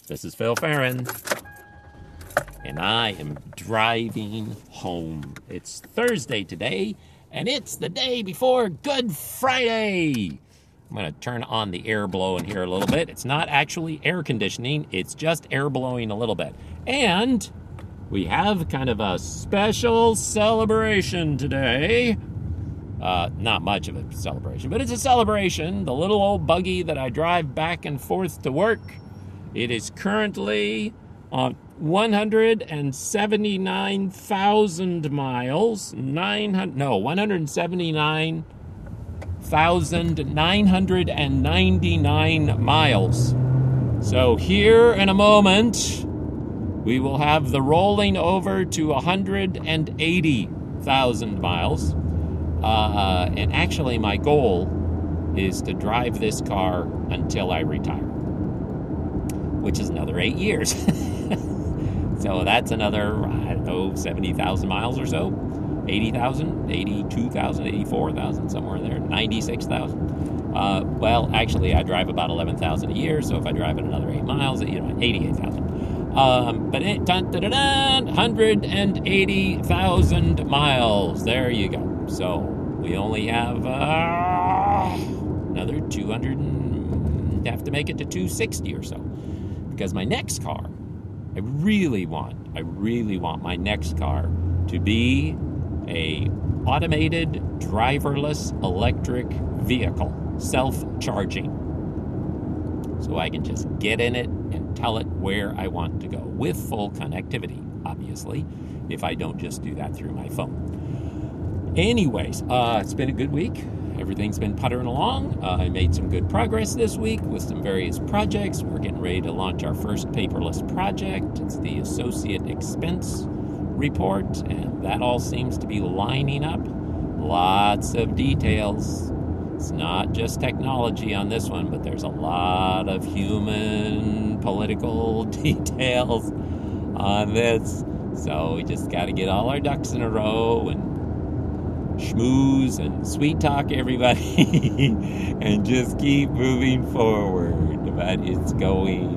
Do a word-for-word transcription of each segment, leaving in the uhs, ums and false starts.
This is Phil Farron, and I am driving home. It's Thursday today, and it's the day before Good Friday. I'm going to turn on the air blowing here a little bit. It's not actually air conditioning, it's just air blowing a little bit. And we have kind of a special celebration today. Uh, not much of a celebration, but it's a celebration. The little old buggy that I drive back and forth to work, it is currently on one hundred seventy-nine thousand miles, nine hundred, no, one hundred seventy-nine thousand nine hundred ninety-nine miles. So here in a moment, we will have the rolling over to one hundred eighty thousand miles. Uh, and actually, my goal is to drive this car until I retire, which is another eight years. So that's another, I don't know, seventy thousand miles or so, eighty thousand, eighty-two thousand, eighty-four thousand, somewhere in there, ninety-six thousand. Uh, well, actually, I drive about eleven thousand a year, so if I drive it another eight miles, you know, eighty-eight thousand. Um, but it, dun, dun, dun, dun, one hundred eighty thousand miles. There you go. So we only have uh, another two hundred, and have to make it to two sixty or so. Because my next car, I really want, I really want my next car to be a automated, driverless electric vehicle, self-charging. So I can just get in it and tell it where I want to go with full connectivity, obviously, if I don't just do that through my phone. Anyways, uh, it's been a good week. Everything's been puttering along. Uh, I made some good progress this week with some various projects. We're getting ready to launch our first paperless project. It's the Associate Expense Report, and that all seems to be lining up. Lots of details. It's not just technology on this one, but there's a lot of human political details on this. So we just got to get all our ducks in a row and schmooze and sweet talk everybody and just keep moving forward. But it's going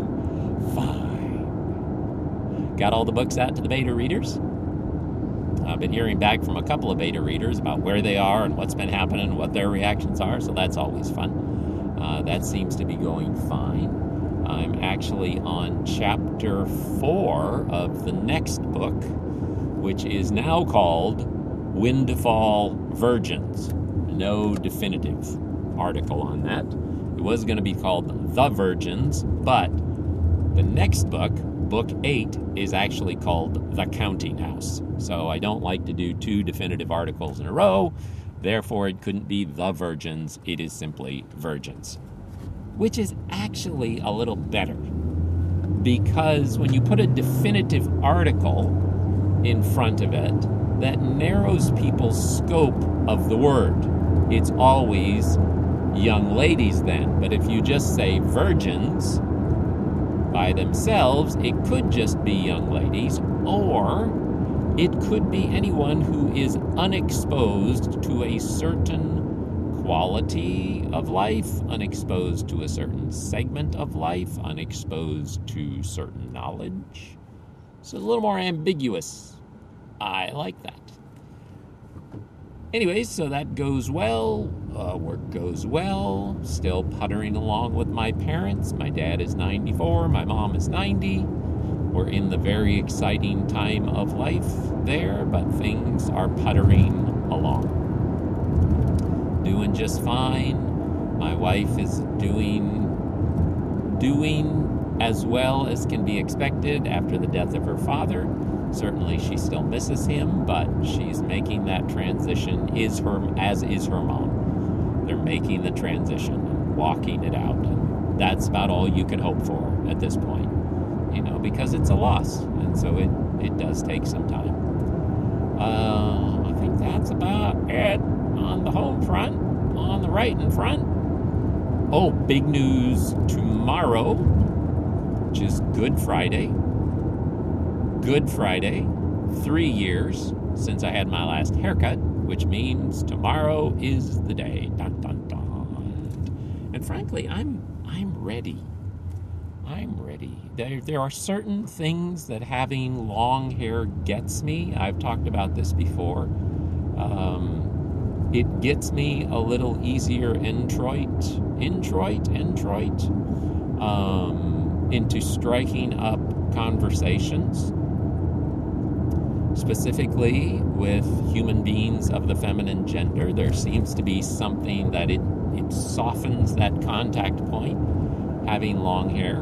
fine. Got all the books out to the beta readers. I've been hearing back from a couple of beta readers about where they are and what's been happening and what their reactions are, so that's always fun. Uh, that seems to be going fine. I'm actually on chapter four of the next book, which is now called Windfall Virgins. No definitive article on that. It was going to be called The Virgins, but the next book, book eight, is actually called The Counting House. So I don't like to do two definitive articles in a row. Therefore, it couldn't be The Virgins. It is simply Virgins, which is actually a little better, because when you put a definitive article in front of it, that narrows people's scope of the word. It's always young ladies then. But if you just say virgins by themselves, it could just be young ladies, or it could be anyone who is unexposed to a certain quality of life, unexposed to a certain segment of life, unexposed to certain knowledge. So a little more ambiguous. I like that. Anyways, so that goes well. Uh, work goes well. Still puttering along with my parents. My dad is ninety-four. My mom is ninety. We're in the very exciting time of life there, but things are puttering along. Doing just fine. My wife is doing doing as well as can be expected after the death of her father. Certainly she still misses him, but she's making that transition, is her, as is her mom. They're making the transition and walking it out. And that's about all you can hope for at this point, you know, because it's a loss. And so it, it does take some time. Uh, I think that's about it on the home front. On the right in front, oh, big news tomorrow, which is Good Friday. Good Friday, three years since I had my last haircut, which means tomorrow is the day. Dun, dun, dun. And frankly, I'm I'm ready. I'm ready. anxiety. There, there are certain things that having long hair gets me. I've talked about this before. Um, it gets me a little easier introit, introit, introit, um, into striking up conversations, specifically with human beings of the feminine gender. There seems to be something that it, it softens that contact point, having long hair.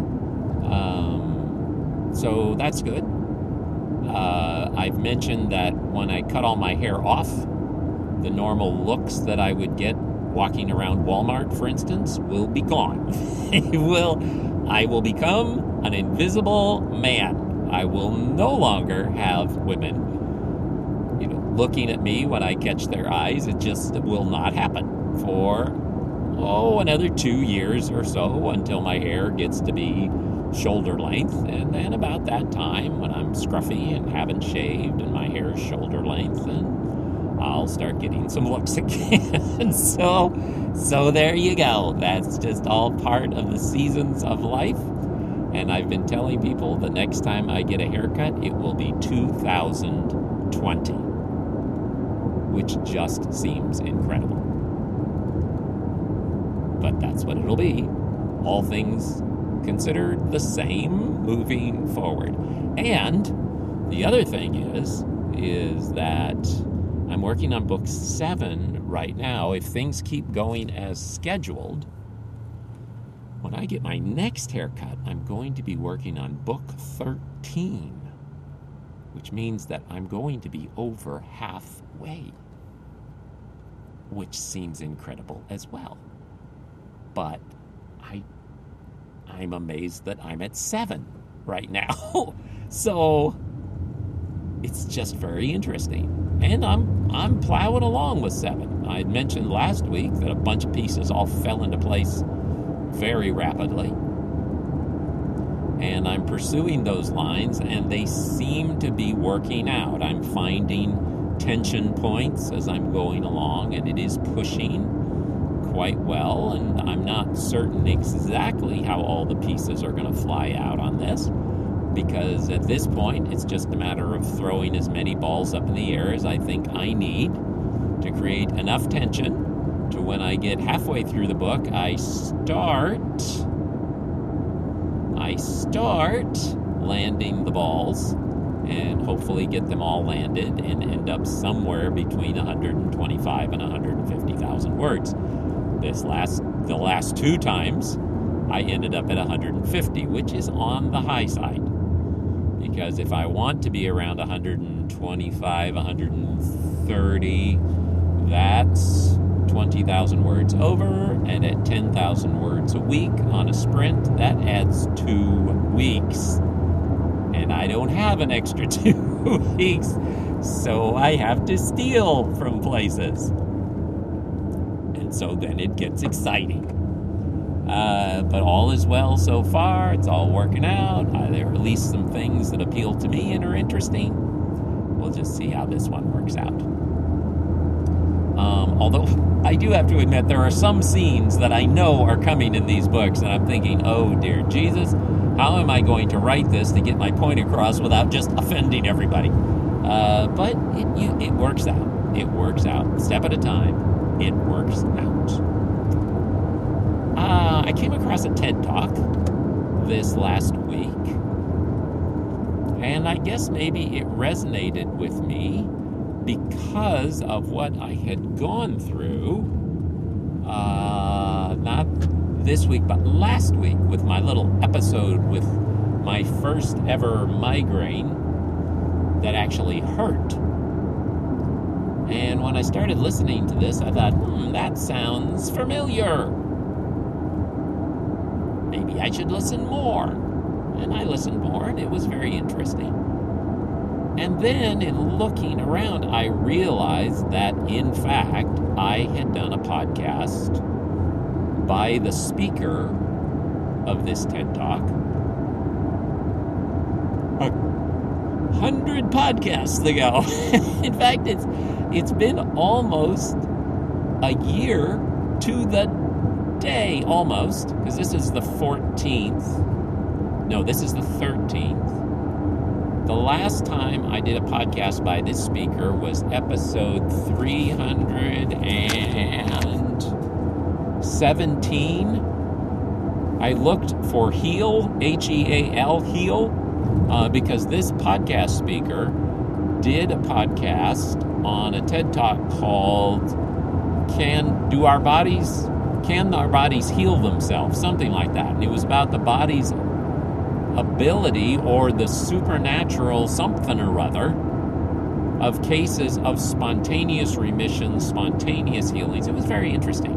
Um, so that's good. Uh, I've mentioned that when I cut all my hair off, the normal looks that I would get walking around Walmart, for instance, will be gone. It will, I will become an invisible man. I will no longer have women, you know, looking at me when I catch their eyes. It just will not happen for, oh, another two years or so until my hair gets to be shoulder length. And then about that time, when I'm scruffy and haven't shaved and my hair is shoulder length, and I'll start getting some looks again. so, so there you go. That's just all part of the seasons of life. And I've been telling people the next time I get a haircut, it will be two thousand twenty, which just seems incredible. But that's what it'll be. All things considered the same moving forward. And the other thing is, is that I'm working on book seven right now. If things keep going as scheduled, when I get my next haircut, I'm going to be working on book thirteen, which means that I'm going to be over halfway, which seems incredible as well. But I, I'm amazed that I'm at seven right now. So it's just very interesting. And I'm I'm plowing along with seven. I had mentioned last week that a bunch of pieces all fell into place very rapidly. And I'm pursuing those lines, and they seem to be working out. I'm finding tension points as I'm going along, and it is pushing quite well. And I'm not certain exactly how all the pieces are going to fly out on this, because at this point, it's just a matter of throwing as many balls up in the air as I think I need to create enough tension to when I get halfway through the book, I start, I start landing the balls and hopefully get them all landed and end up somewhere between one hundred twenty-five and one hundred fifty thousand words. This last, the last two times, I ended up at one hundred fifty, which is on the high side. Because if I want to be around one hundred twenty-five, one hundred thirty, that's twenty thousand words over, and at ten thousand words a week on a sprint, that adds two weeks. And I don't have an extra two weeks, so I have to steal from places. And so then it gets exciting. Uh, but all is well so far. It's all working out. Uh, there are at least some things that appeal to me and are interesting. We'll just see how this one works out. Um, although I do have to admit there are some scenes that I know are coming in these books, and I'm thinking, oh dear Jesus, how am I going to write this to get my point across without just offending everybody? Uh, but it, you, it works out. It works out. Step at a time, it works out. Uh, I came across a TED Talk this last week, and I guess maybe it resonated with me because of what I had gone through, uh, not this week, but last week with my little episode with my first ever migraine that actually hurt. And when I started listening to this, I thought, hmm, that sounds familiar. Maybe I should listen more. And I listened more, and it was very interesting. And then, in looking around, I realized that, in fact, I had done a podcast by the speaker of this TED Talk a hundred podcasts ago. In fact, it's it's been almost a year to the day, almost, because this is the fourteenth. No, this is the thirteenth. The last time I did a podcast by this speaker was episode three hundred seventeen. I looked for Heal, H E A L, Heal, uh, because this podcast speaker did a podcast on a TED Talk called Can Do Our Bodies, Can Our Bodies Heal Themselves? Something like that. And it was about the body's ability or the supernatural something or other of cases of spontaneous remissions, spontaneous healings. It was very interesting.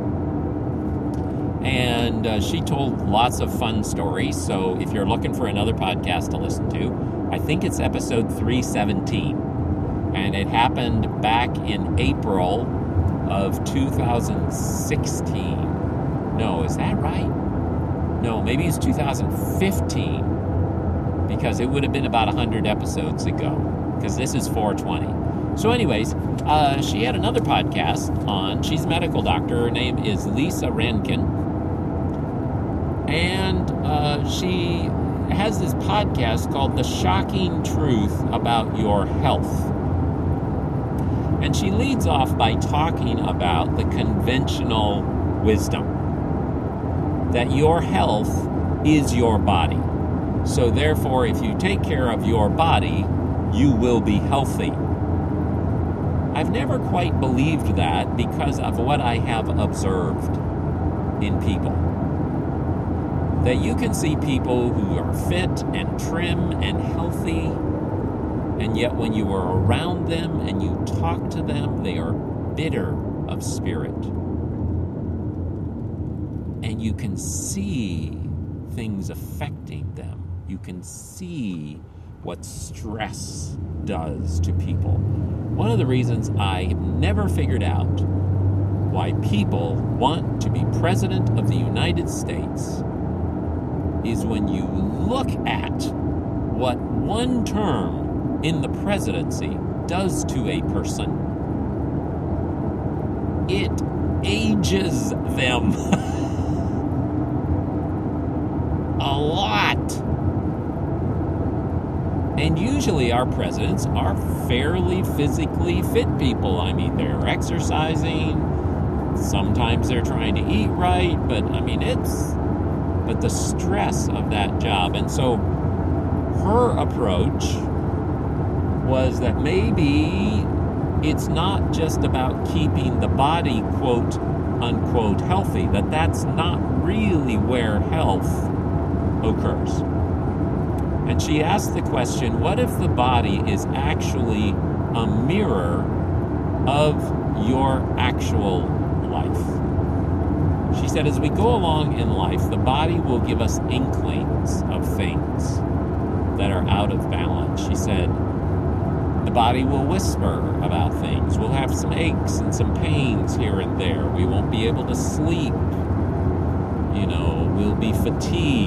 And uh, she told lots of fun stories. So if you're looking for another podcast to listen to, I think it's episode three seventeen. And it happened back in April of two thousand sixteen. No, is that right? No, maybe it's two thousand fifteen. Because it would have been about one hundred episodes ago. Because this is four twenty. So anyways, uh, she had another podcast on, she's a medical doctor. Her name is Lisa Rankin. And uh, she has this podcast called The Shocking Truth About Your Health. And she leads off by talking about the conventional wisdom. That your health is your body. So therefore, if you take care of your body, you will be healthy. I've never quite believed that because of what I have observed in people. That you can see people who are fit and trim and healthy, and yet when you are around them and you talk to them, they are bitter of spirit. And you can see things affecting them. You can see what stress does to people. One of the reasons I have never figured out why people want to be president of the United States is when you look at what one term in the presidency does to a person, it ages them a lot. And usually our presidents are fairly physically fit people. I mean, they're exercising. Sometimes they're trying to eat right. But, I mean, it's... But the stress of that job. And so her approach was that maybe it's not just about keeping the body, quote, unquote, healthy. That that's not really where health occurs. And she asked the question, what if the body is actually a mirror of your actual life? She said, as we go along in life, the body will give us inklings of things that are out of balance. She said, the body will whisper about things. We'll have some aches and some pains here and there. We won't be able to sleep. You know, we'll be fatigued.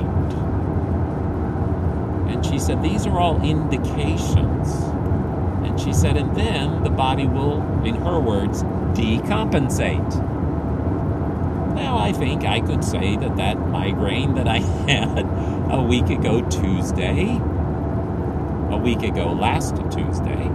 And she said, these are all indications. And she said, and then the body will, in her words, decompensate. Now, I think I could say that that migraine that I had a week ago Tuesday, a week ago last Tuesday,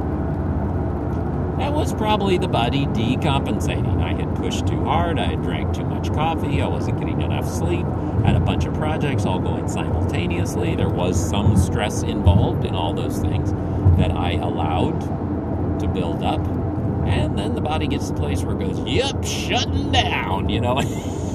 that was probably the body decompensating. I had pushed too hard, I had drank too much coffee, I wasn't getting enough sleep, had a bunch of projects all going simultaneously. There was some stress involved in all those things that I allowed to build up. And then the body gets to the place where it goes, yep, shutting down, you know.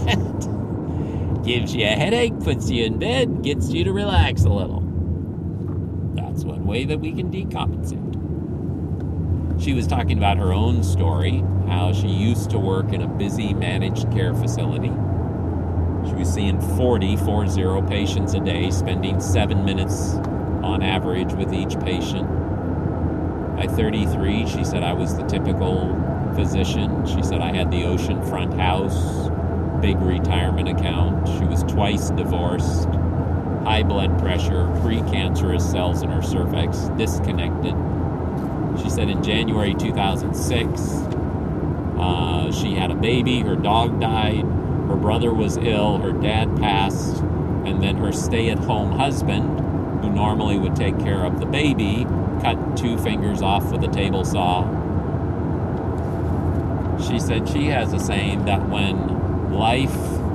Gives you a headache, puts you in bed, gets you to relax a little. That's one way that we can decompensate. She was talking about her own story, how she used to work in a busy managed care facility. She was seeing forty, four zero patients a day, spending seven minutes on average with each patient. By thirty-three, she said I was the typical physician. She said I had the oceanfront house, big retirement account. She was twice divorced, high blood pressure, precancerous cells in her cervix, disconnected. She said in January two thousand six, uh, she had a baby, her dog died, her brother was ill, her dad passed, And then her stay-at-home husband, who normally would take care of the baby, cut two fingers off with a table saw. She said she has a saying that when life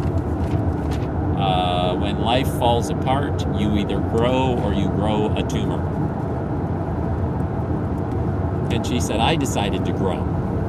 uh, when life falls apart, you either grow or you grow a tumor. And she said, I decided to grow.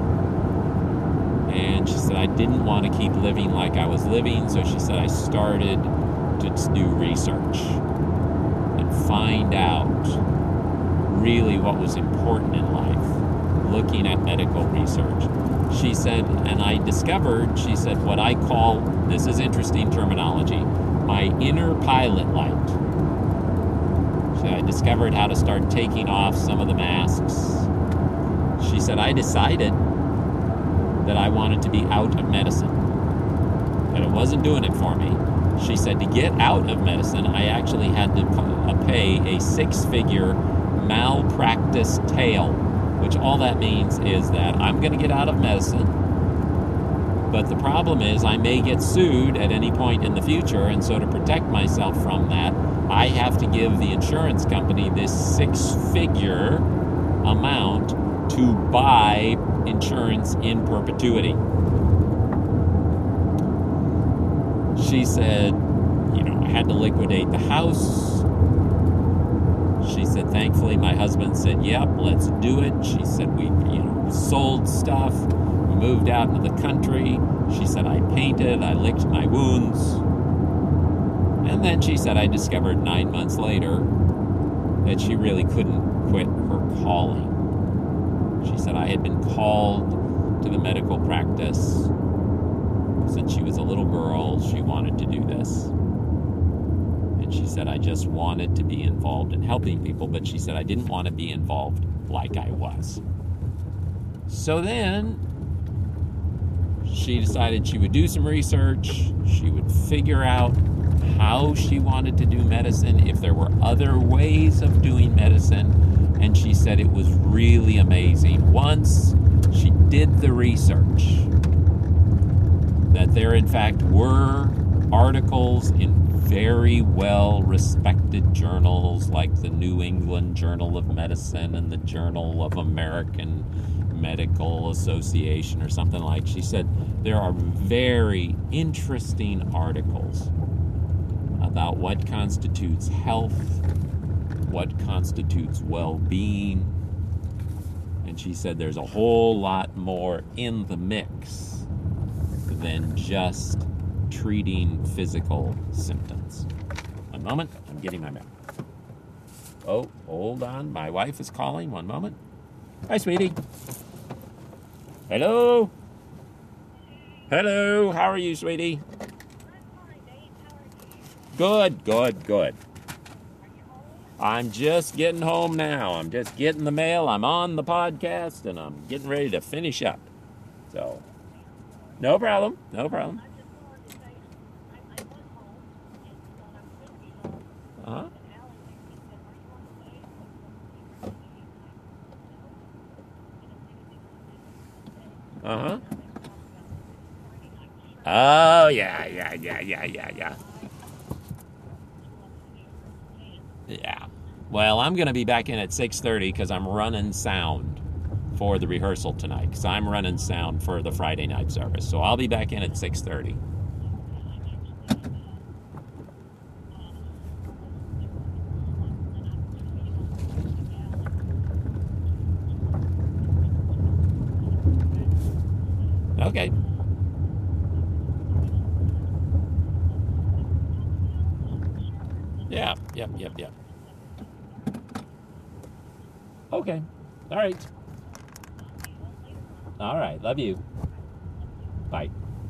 And she said, I didn't want to keep living like I was living, so she said, I started to do research and find out really what was important in life, looking at medical research. She said, and I discovered, she said, what I call, this is interesting terminology, my inner pilot light. She said, I discovered how to start taking off some of the masks. She said, I decided that I wanted to be out of medicine, that it wasn't doing it for me. She said, to get out of medicine, I actually had to pay a six-figure malpractice tail, which all that means is that I'm going to get out of medicine, but the problem is I may get sued at any point in the future, and so to protect myself from that, I have to give the insurance company this six-figure amount to buy insurance in perpetuity. She said, you know, I had to liquidate the house. She said, thankfully, my husband said, yep, let's do it. She said, we, you know, sold stuff. We moved out into the country. She said, I painted. I licked my wounds. And then she said, I discovered nine months later that she really couldn't quit her calling. She said, I had been called to the medical practice since she was a little girl. She wanted to do this. And she said, I just wanted to be involved in helping people, but she said, I didn't want to be involved like I was. So then she decided she would do some research. She would figure out how she wanted to do medicine, if there were other ways of doing medicine. And she said it was really amazing. Once she did the research, that there in fact were articles in very well-respected journals like the New England Journal of Medicine and the Journal of American Medical Association or something like. She said there are very interesting articles about what constitutes health, what constitutes well-being, and she said there's a whole lot more in the mix than just treating physical symptoms. One moment, I'm getting my mail. Oh, hold on, my wife is calling. One moment. Hi, sweetie. Hello? Hello, how are you, sweetie? Good, good, good. I'm just getting home now. I'm just getting the mail. I'm on the podcast, and I'm getting ready to finish up. So, no problem. No problem. Uh-huh. Uh-huh. Oh, yeah, yeah, yeah, yeah, yeah, yeah. Yeah. Well, I'm going to be back in at six thirty because I'm running sound for the rehearsal tonight, because I'm running sound for the Friday night service. So I'll be back in at six thirty. Okay. Yeah, yep, yep, yep. Okay. All right. All right. Love you. Bye.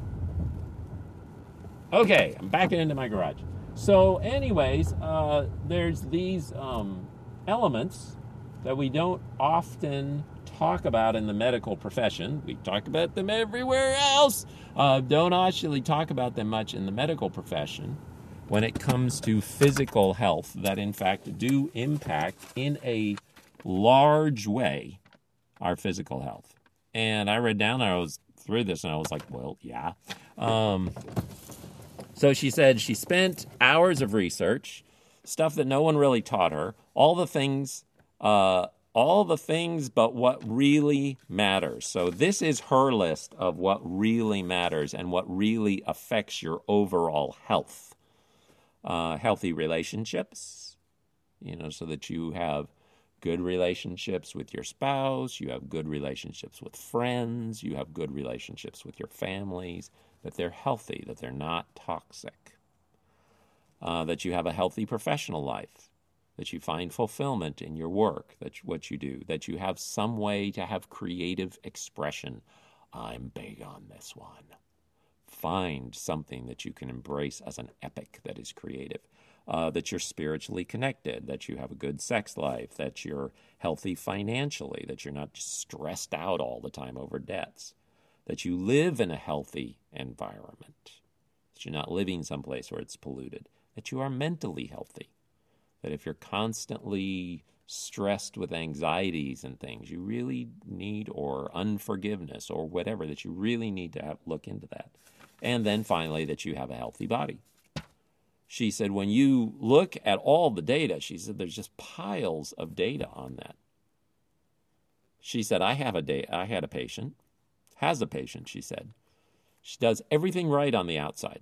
Okay, I'm backing into my garage. So anyways, uh, there's these um, elements that we don't often talk about in the medical profession. We talk about them everywhere else. Uh, don't actually talk about them much in the medical profession when it comes to physical health that in fact do impact in a large way our physical health. And I read down, I was through this, and I was like, well, yeah. Um, So she said she spent hours of research, stuff that no one really taught her, all the things, uh, all the things but what really matters. So this is her list of what really matters and what really affects your overall health. Uh, healthy relationships, you know, so that you have good relationships with your spouse, you have good relationships with friends, you have good relationships with your families, that they're healthy, that they're not toxic, uh, that you have a healthy professional life, that you find fulfillment in your work, that what you do, that you have some way to have creative expression. I'm big on this one. Find something that you can embrace as an epic that is creative. Uh, that you're spiritually connected, that you have a good sex life, that you're healthy financially, that you're not just stressed out all the time over debts, that you live in a healthy environment, that you're not living someplace where it's polluted, that you are mentally healthy, that if you're constantly stressed with anxieties and things, you really need, or unforgiveness or whatever, that you really need to have, look into that. And then finally, that you have a healthy body. She said, when you look at all the data, she said, there's just piles of data on that. She said, I have a da- I had a patient, has a patient, she said. She does everything right on the outside.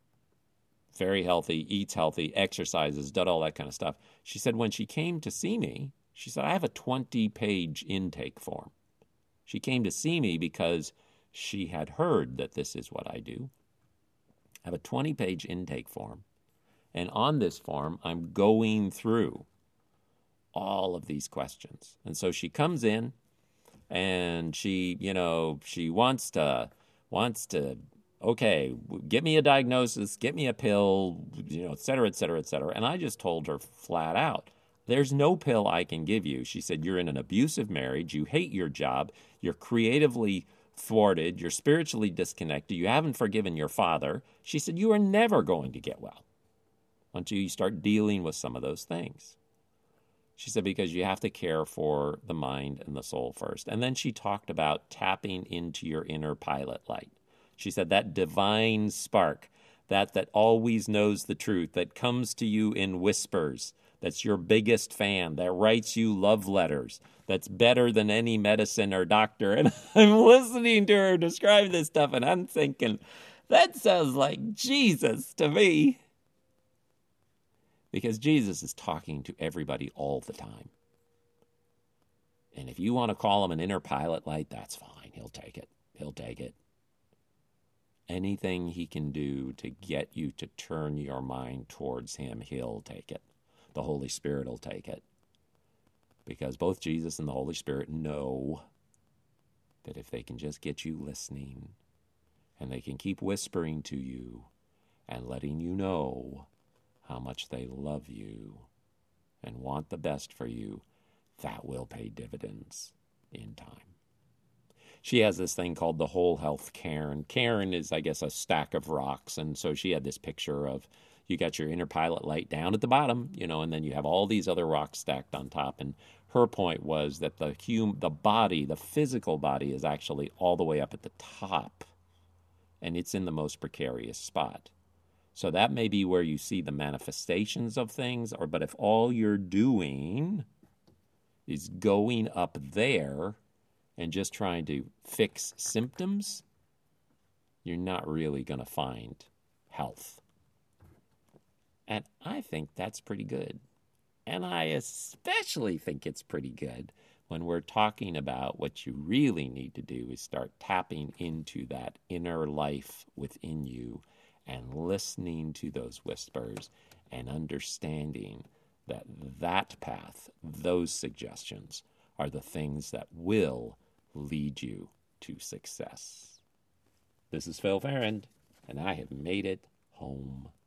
Very healthy, eats healthy, exercises, does all that kind of stuff. She said, when she came to see me, she said, I have a twenty-page intake form. She came to see me because she had heard that this is what I do. I have a twenty-page intake form. And on this form, I'm going through all of these questions. And so she comes in and she, you know, she wants to, wants to, okay, get me a diagnosis, get me a pill, you know, et cetera, et cetera, et cetera. And I just told her flat out, there's no pill I can give you. She said, you're in an abusive marriage. You hate your job. You're creatively thwarted. You're spiritually disconnected. You haven't forgiven your father. She said, you are never going to get well until you start dealing with some of those things. She said, because you have to care for the mind and the soul first. And then she talked about tapping into your inner pilot light. She said that divine spark, that that always knows the truth, that comes to you in whispers, that's your biggest fan, that writes you love letters, that's better than any medicine or doctor. And I'm listening to her describe this stuff, and I'm thinking, that sounds like Jesus to me. Because Jesus is talking to everybody all the time. And if you want to call him an inner pilot light, that's fine. He'll take it. He'll take it. Anything he can do to get you to turn your mind towards him, he'll take it. The Holy Spirit will take it. Because both Jesus and the Holy Spirit know that if they can just get you listening, and they can keep whispering to you and letting you know how much they love you and want the best for you, that will pay dividends in time. She has this thing called the Whole Health Cairn. Cairn is, I guess, a stack of rocks, and so she had this picture of, you got your inner pilot light down at the bottom, you know, and then you have all these other rocks stacked on top, and her point was that the hum- the body, the physical body, is actually all the way up at the top, and it's in the most precarious spot. So that may be where you see the manifestations of things, or but if all you're doing is going up there and just trying to fix symptoms, you're not really going to find health. And I think that's pretty good. And I especially think it's pretty good when we're talking about what you really need to do is start tapping into that inner life within you and listening to those whispers and understanding that that path, those suggestions, are the things that will lead you to success. This is Phil Farrand, and I have made it home.